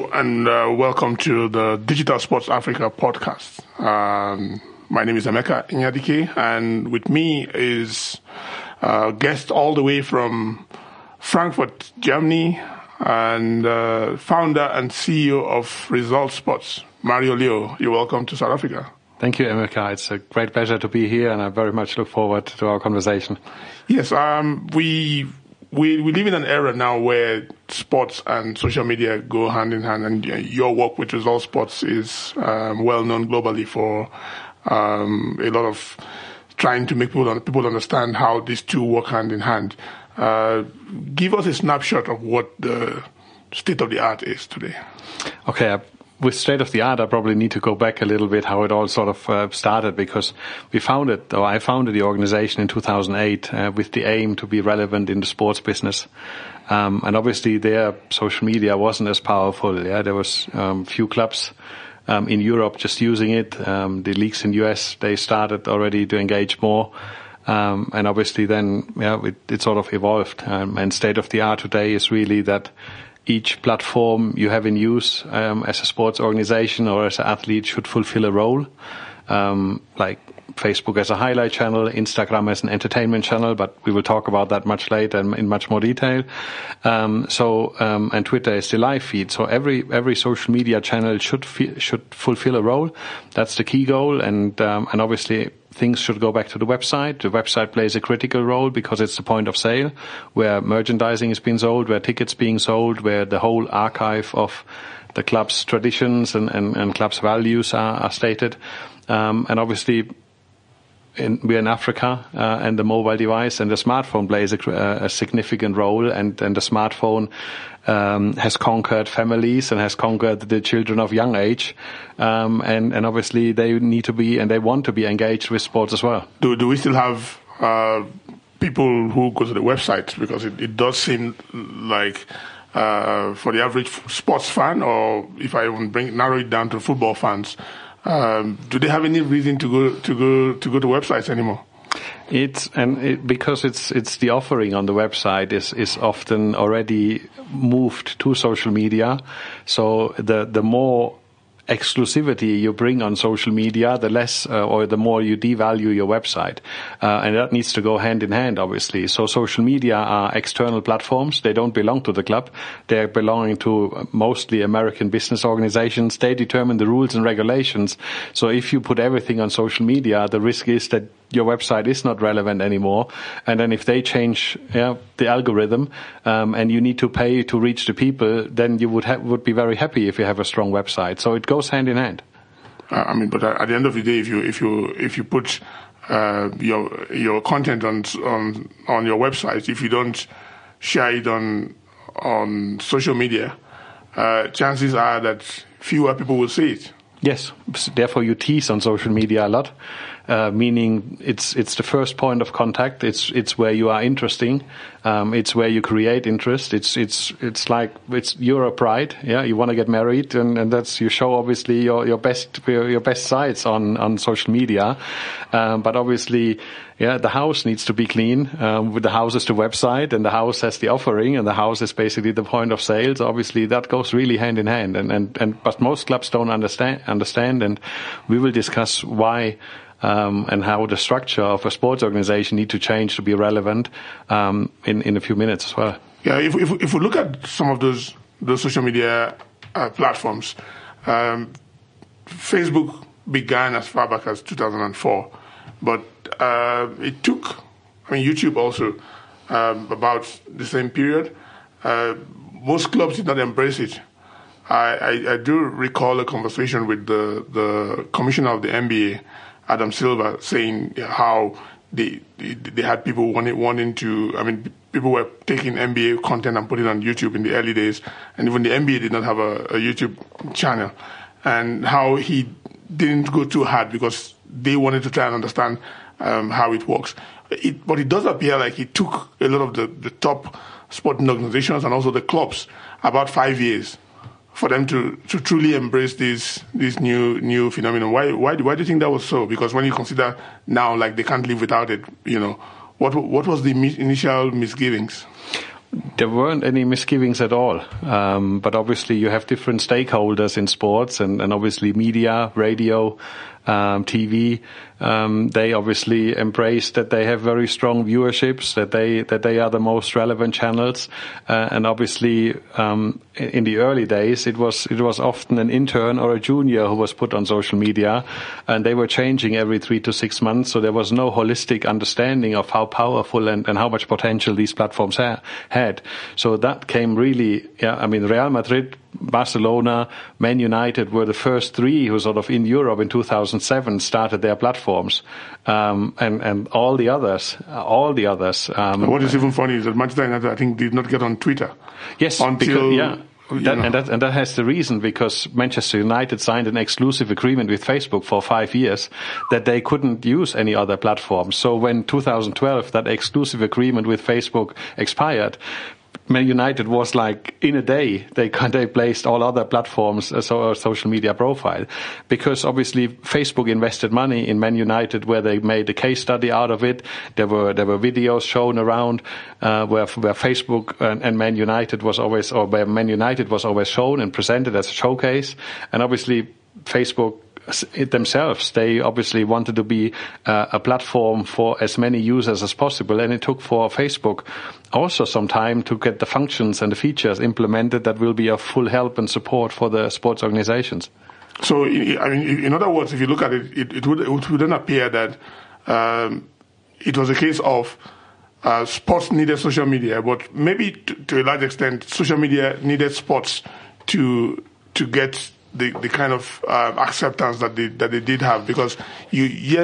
and welcome to the Digital Sports Africa podcast. My name is Emeka Inyadike, and with me is a guest all the way from Frankfurt, Germany, and founder and CEO of Result Sports, Mario Leo. You're welcome to South Africa. Thank you, Emeka. It's a great pleasure to be here, and I very much look forward to our conversation. Yes, we live in an era now where sports and social media go hand in hand, and your work with Result Sports is well known globally for a lot of trying to make people understand how these two work hand in hand. Give us a snapshot of what the state of the art is today. Okay. With state of the art, I probably need to go back a little bit how it all sort of started, because I founded the organization in 2008 with the aim to be relevant in the sports business. And obviously there, social media wasn't as powerful. Yeah, there was few clubs in Europe just using it. The leagues in US, they started already to engage more. And obviously then, it sort of evolved. And state of the art today is really that each platform you have in use as a sports organization or as an athlete should fulfill a role, like Facebook as a highlight channel, Instagram as an entertainment channel, but we will talk about that much later and in much more detail. And Twitter is the live feed. So every social media channel should fulfill a role. That's the key goal, and obviously things should go back to the website. The website plays a critical role because it's the point of sale where merchandising is being sold, where tickets being sold, where the whole archive of the club's traditions and club's values are stated. And obviously we're in Africa, and the mobile device and the smartphone plays a significant role, and the smartphone has conquered families and has conquered the children of young age, and obviously they need to be and they want to be engaged with sports as well. Do we still have people who go to the website? Because it does seem like for the average sports fan, or if I even narrow it down to football fans, do they have any reason to go to websites anymore? Because it's the offering on the website is often already moved to social media. So the more exclusivity you bring on social media, the less or the more you devalue your website. And that needs to go hand in hand, obviously. So social media are external platforms. They don't belong to the club. They're belonging to mostly American business organizations. They determine the rules and regulations. So if you put everything on social media, the risk is that your website is not relevant anymore. And then if they change the algorithm, and you need to pay to reach the people, then you would be very happy if you have a strong website. So it goes hand in hand. But at the end of the day, if you put your content on your website, if you don't share it on social media, chances are that fewer people will see it. Yes, therefore you tease on social media a lot. Meaning it's the first point of contact. It's where you are interesting. It's where you create interest. It's like you're a bride. Yeah, you want to get married, and that's you show obviously your best sides on social media. But obviously, the house needs to be clean. The house is the website, and the house has the offering, and the house is basically the point of sale. So obviously that goes really hand in hand. But most clubs don't understand, and we will discuss why. And how the structure of a sports organization need to change to be relevant in a few minutes as well. Yeah, if we look at some of those social media platforms, Facebook began as far back as 2004, but it took, YouTube also about the same period. Most clubs did not embrace it. I do recall a conversation with the commissioner of the NBA, Adam Silver, saying how they had people wanting to, people were taking NBA content and putting it on YouTube in the early days, and even the NBA did not have a YouTube channel, and how he didn't go too hard because they wanted to try and understand how it works. But it does appear like it took a lot of the top sporting organizations and also the clubs about 5 years for them to truly embrace this new phenomenon. Why do you think that was so? Because when you consider now, like, they can't live without it, what was the initial misgivings? There weren't any misgivings at all. But obviously you have different stakeholders in sports and obviously media, radio, TV. They obviously embrace that they have very strong viewerships, that they are the most relevant channels. And obviously, in the early days, it was often an intern or a junior who was put on social media, and they were changing every 3 to 6 months. So there was no holistic understanding of how powerful and how much potential these platforms had. So that came really, Real Madrid, Barcelona, Man United were the first three who sort of in Europe in 2007 started their platforms, and all the others. What is even funny is that Manchester United, I think, did not get on Twitter. Yes, that has the reason, because Manchester United signed an exclusive agreement with Facebook for 5 years that they couldn't use any other platform. So when 2012 that exclusive agreement with Facebook expired, Man United was like, in a day, they placed all other platforms as a social media profile. Because obviously Facebook invested money in Man United, where they made a case study out of it. There were videos shown around, where Facebook and Man United was always, or where Man United was always shown and presented as a showcase. And obviously Facebook themselves, they obviously wanted to be a platform for as many users as possible, and it took for Facebook also some time to get the functions and the features implemented that will be of full help and support for the sports organizations. So, in other words, if you look at it, it would then appear that it was a case of sports needed social media, but maybe to a large extent, social media needed sports to get the kind of acceptance that they did have, because you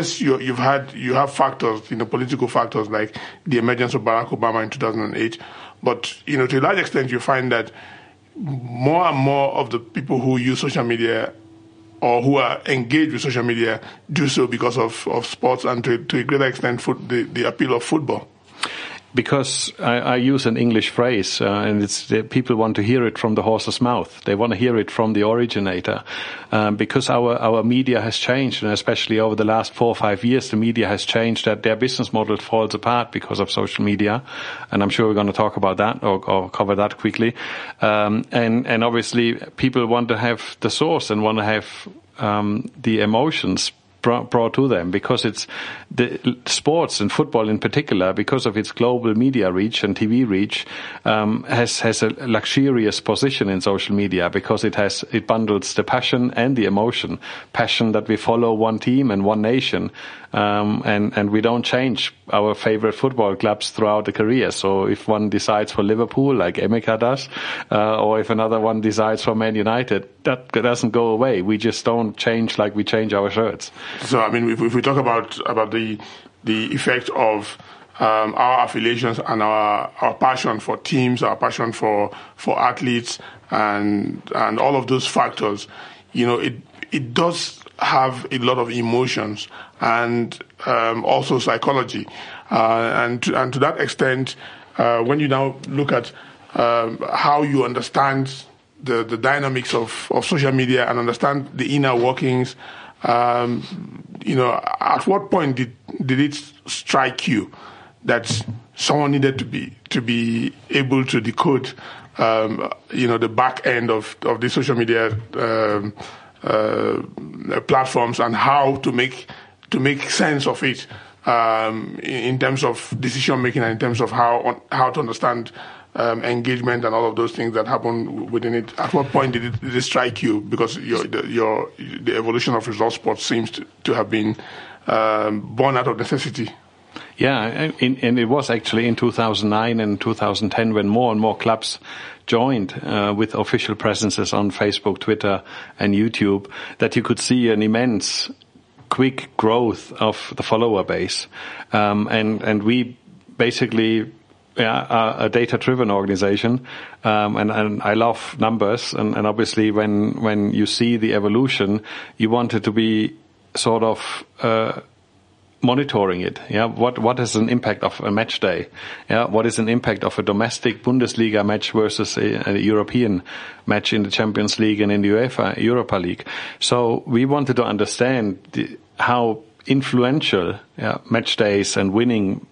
have factors, political factors like the emergence of Barack Obama in 2008, but to a large extent you find that more and more of the people who use social media or who are engaged with social media do so because of sports, and to a greater extent the appeal of football. Because I use an English phrase, and it's people want to hear it from the horse's mouth. They want to hear it from the originator, because our media has changed, and especially over the last 4 or 5 years, the media has changed. That their business model falls apart because of social media, and I'm sure we're going to talk about that or cover that quickly. And obviously, people want to have the source and want to have the emotions brought to them, because it's the sports and football in particular, because of its global media reach and TV reach, has a luxurious position in social media, because it bundles the passion and the emotion. Passion that we follow one team and one nation, and we don't change our favorite football clubs throughout the career. So if one decides for Liverpool, like Emeka does, or if another one decides for Man United, that doesn't go away. We just don't change like we change our shirts. So, if we talk about the effect of our affiliations and our passion for teams, our passion for athletes, and all of those factors, it does have a lot of emotions and also psychology, and to that extent, when you now look at how you understand the dynamics of social media and understand the inner workings. At what point did it strike you that someone needed to be able to decode, the back end of the social media platforms, and how to make sense of it in terms of decision making and in terms of how to understand engagement and all of those things that happen within it? At what point did it strike you? Because the evolution of result sports seems to have been born out of necessity. Yeah, and it was actually in 2009 and 2010 when more and more clubs joined with official presences on Facebook, Twitter, and YouTube, that you could see an immense, quick growth of the follower base, and we basically. A data-driven organization, and I love numbers, and obviously when you see the evolution, you want it to be sort of monitoring it. Yeah, what is an impact of a match day? Yeah, what is an impact of a domestic Bundesliga match versus a European match in the Champions League and in the UEFA Europa League? So we wanted to understand how influential match days and winning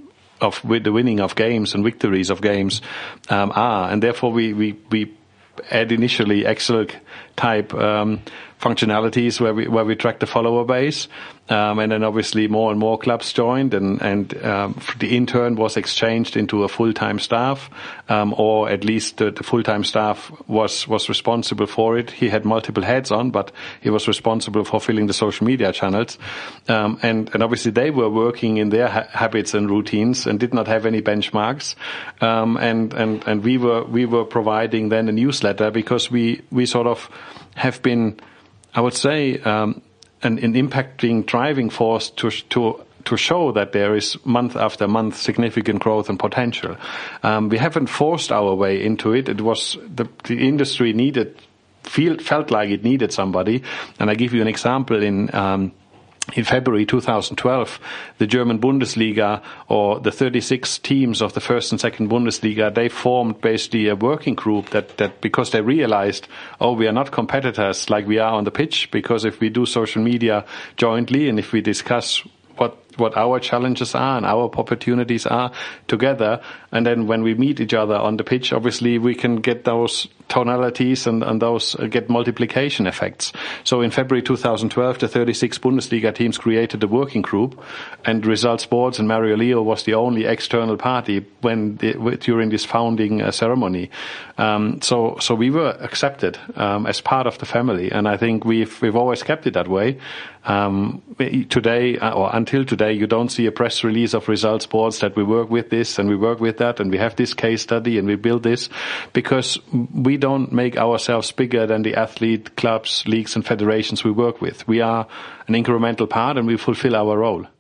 the winning of games and victories of games are, and therefore we add initially Excel type functionalities where we track the follower base, and then obviously more and more clubs joined, and the intern was exchanged into a full-time staff, or at least the full-time staff was responsible for it. He had multiple heads on, but he was responsible for filling the social media channels, and obviously they were working in their habits and routines and did not have any benchmarks, and we were providing then a newsletter, because we sort of have been, I would say, an impacting driving force to show that there is month after month significant growth and potential. We haven't forced our way into it. It was the industry felt like it needed somebody. And I give you an example. In February 2012, the German Bundesliga, or the 36 teams of the first and second Bundesliga, they formed basically a working group that because they realized, we are not competitors like we are on the pitch, because if we do social media jointly and if we discuss what our challenges are and our opportunities are together, and then when we meet each other on the pitch, obviously we can get those tonalities and those get multiplication effects. So in February 2012, the 36 Bundesliga teams created a working group, and Result Sports and Mario Leo was the only external party during this founding ceremony. So we were accepted as part of the family, and I think we've always kept it that way. Today, or until today, you don't see a press release of Result Sports that we work with this and we work with that and we have this case study and we build this, because we don't make ourselves bigger than the athlete clubs, leagues and federations we work with. We are an incremental part and we fulfill our role.